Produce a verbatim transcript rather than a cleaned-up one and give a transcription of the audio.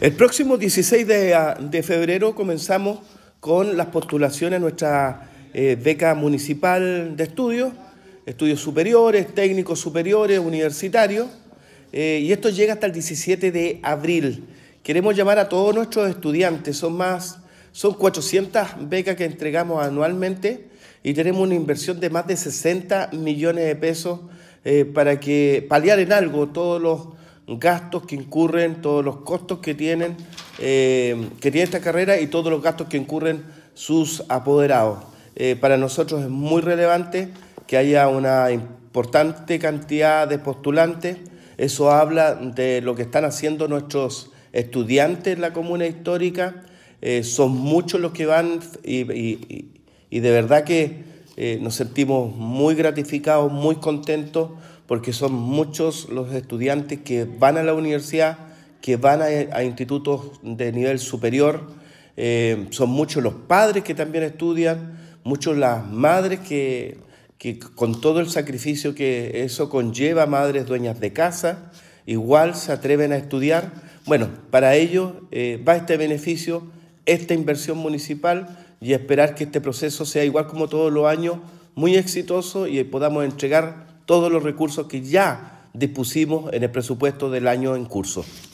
El próximo dieciséis de, de febrero comenzamos con las postulaciones a nuestra eh, beca municipal de estudios, estudios superiores, técnicos superiores, universitarios, eh, y esto llega hasta el diecisiete de abril. Queremos llamar a todos nuestros estudiantes, son más, son cuatrocientas becas que entregamos anualmente y tenemos una inversión de más de sesenta millones de pesos eh, para que paliar en algo todos los gastos que incurren, todos los costos que tienen, eh, que tiene esta carrera y todos los gastos que incurren sus apoderados. Eh, para nosotros es muy relevante que haya una importante cantidad de postulantes. Eso habla de lo que están haciendo nuestros estudiantes en la comuna histórica. Eh, son muchos los que van y, y, y de verdad que eh, nos sentimos muy gratificados, muy contentos, porque son muchos los estudiantes que van a la universidad, que van a, a institutos de nivel superior, eh, son muchos los padres que también estudian, muchos las madres que, que con todo el sacrificio que eso conlleva, madres dueñas de casa, igual se atreven a estudiar. Bueno, para ello eh, va este beneficio, esta inversión municipal y esperar que este proceso sea igual como todos los años, muy exitoso y podamos entregar todos los recursos que ya dispusimos en el presupuesto del año en curso.